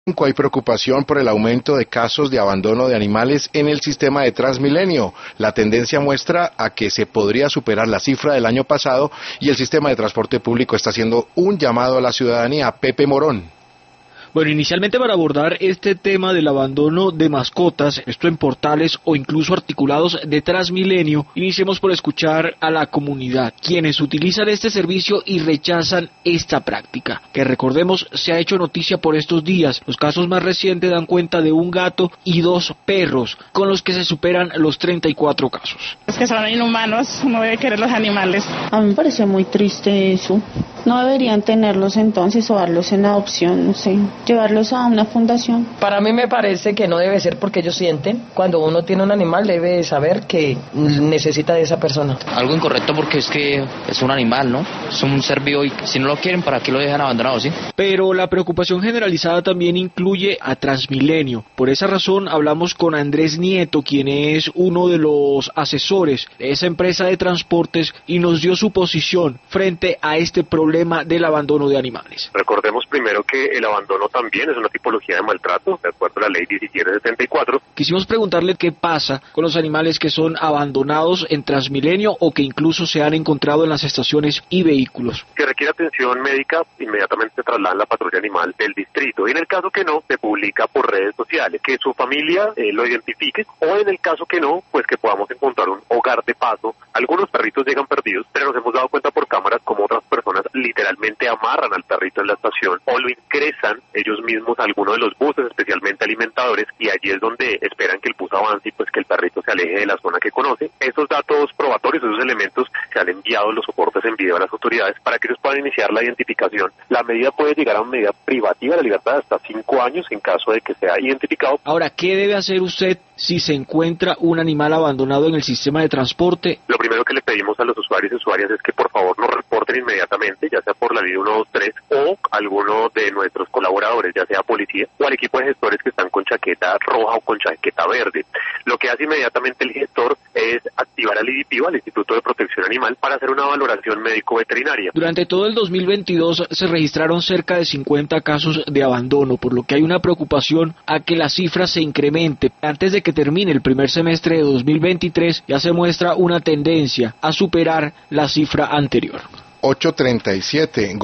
Hay preocupación por el aumento de casos de abandono de animales en el sistema de Transmilenio. La tendencia muestra a que se podría superar la cifra del año pasado y el sistema de transporte público está haciendo un llamado a la ciudadanía. Pepe Morón. Bueno, inicialmente para abordar este tema del abandono de mascotas, esto en portales o incluso articulados de Transmilenio, iniciemos por escuchar a la comunidad, quienes utilizan este servicio y rechazan esta práctica, que recordemos se ha hecho noticia por estos días. Los casos más recientes dan cuenta de un gato y 2 perros, con los que se superan los 34 casos. Es que son inhumanos, uno debe querer los animales. A mí me parece muy triste eso. No deberían tenerlos entonces o darlos en adopción, no sé, llevarlos a una fundación. Para mí me parece que no debe ser porque ellos sienten. Cuando uno tiene un animal debe saber que necesita de esa persona. Algo incorrecto porque es que es un animal, ¿no? Es un ser vivo y si no lo quieren, ¿para qué lo dejan abandonado, sí? Pero la preocupación generalizada también incluye a Transmilenio. Por esa razón hablamos con Andrés Nieto, quien es uno de los asesores de esa empresa de transportes y nos dio su posición frente a este problema del abandono de animales. Recordemos primero que el abandono también es una tipología de maltrato, de acuerdo a la ley 1774. Quisimos preguntarle qué pasa con los animales que son abandonados en Transmilenio o que incluso se han encontrado en las estaciones y vehículos. Que requiere atención médica, inmediatamente se trasladan la patrulla animal del distrito. Y en el caso que no, se publica por redes sociales, que su familia lo identifique, o en el caso que no, pues que podamos encontrar un hogar de paso. Algunos perritos llegan perdidos, pero nos hemos dado cuenta por cámaras como otras personas literalmente amarran al perrito en la estación o lo ingresan ellos mismos a alguno de los buses, especialmente alimentadores, y allí es donde esperan que el bus avance y pues que el perrito se aleje de la zona que conoce. Esos datos probatorios, esos elementos, se han enviado los soportes en video a las autoridades para que ellos puedan iniciar la identificación. La medida puede llegar a una medida privativa de la libertad de hasta 5 años en caso de que sea identificado. Ahora, ¿qué debe hacer usted si se encuentra un animal abandonado en el sistema de transporte? Lo primero que le pedimos a los usuarios y usuarias es que por favor nos reporten inmediatamente, ya sea por la línea 123 o alguno de nuestros colaboradores, ya sea policía o al equipo de gestores que están con chaqueta roja o con chaqueta verde. Lo que hace inmediatamente el gestor es activar al IDPIO, al Instituto de Protección Animal, para hacer una valoración médico-veterinaria. Durante todo el 2022 se registraron cerca de 50 casos de abandono, por lo que hay una preocupación a que la cifra se incremente. Antes de que termine el primer semestre de 2023, ya se muestra una tendencia a superar la cifra anterior. 8:37